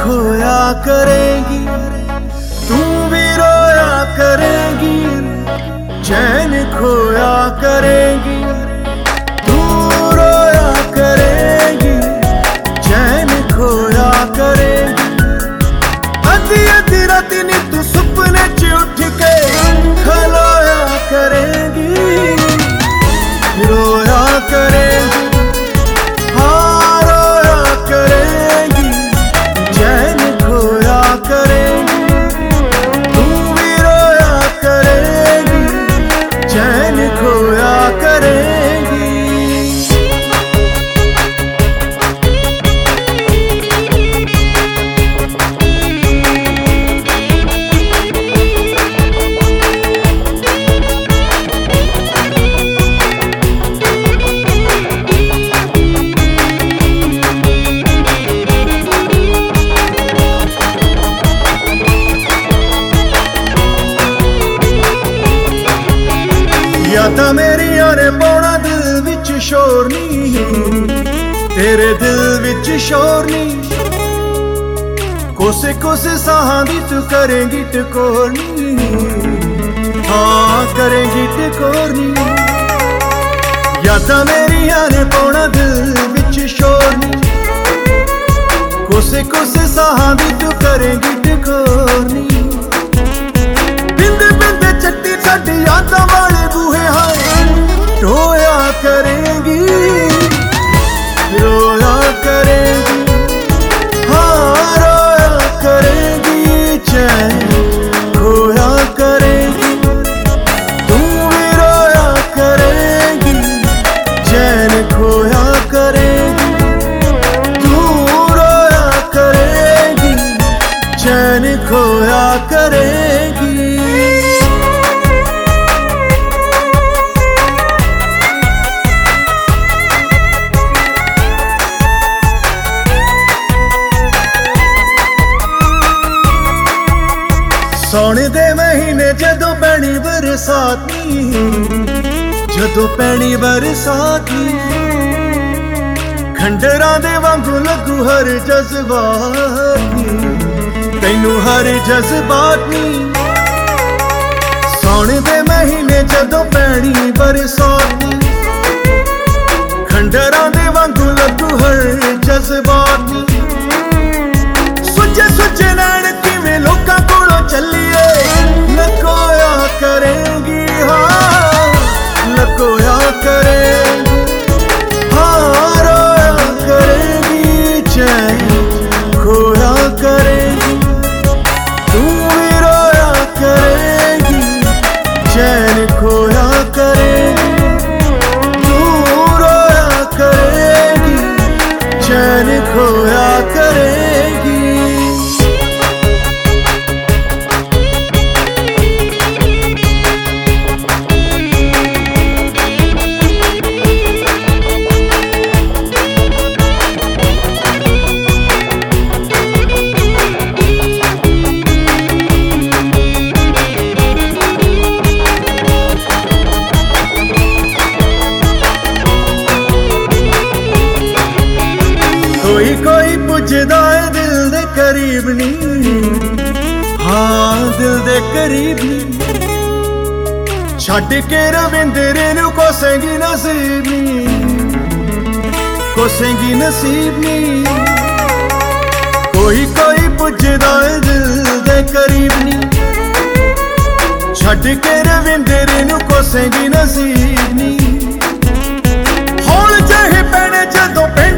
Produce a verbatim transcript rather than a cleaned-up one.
खोया करेगी, तू भी रोया करेगी, चैन खोया करेगी, तू रोया करेगी, चैन खोया करेगी। अधी अधी रात नी तू सुपने च उठ के खलोया करेगी, रोया करेगी, हाँ रोया करेगी, चैन खोया करेगी, तू भी रोया करेगी, चैन खोया करेगी। यादां मेरियां ने पाउणा दिल विच शोर नी, तेरे दिल विच शोर नी, कोसे कोसे साहां दी तू करेंगी टकोर नी, हाँ करेंगी टकोर नी। यादां मेरियां ने पाउणा दिल विच शोर नी, कोसे कोसे साहां दी तू करेंगी टकोर नी। बिंद बिंद चट्टी साडी यादां वाले बूहे हाय रोया करेंगी, रोया करेंगी, हाँ रोया करेंगी, चैन खोया करेगी, तू भी रोया करेगी, चैन खोया करेगी, तू रोया करेगी, चैन खोया करेगी। सौने दे महीने जदों पैनी बरसाती, जदों पैनी बरसाती, खंडरां दे वांगू लगू हर जज्बाती, तैनू हर जज्बाती। सौने दे महीने जदों पैनी बरसाती, खंडरां दे वांगू लगू हर जज्बाती। सुजे सुजे नैन किवें लोकां कोलों चलिए लकोया करेंगी, हाँ लकोया करेंगी, हाँ रोया करेंगी, चैन खोया करेंगी, तू भी रोया करेंगी, चैन खोया करेंगी, तू रोया करेंगी, चैन खोया करेगी। कोई कोई पुजदा है दिल दे करीब नी, हाँ दिल दे करीब नी, छड्ड के रविंदरे नू कोसेंगी नसीब नी, कोसेंगी नसीब नी। कोई कोई पुजदा है दिल दे करीब नी, छड्ड के रविंदरे नू कोसेंगी नसीब नी। हौल जहे पैने जदों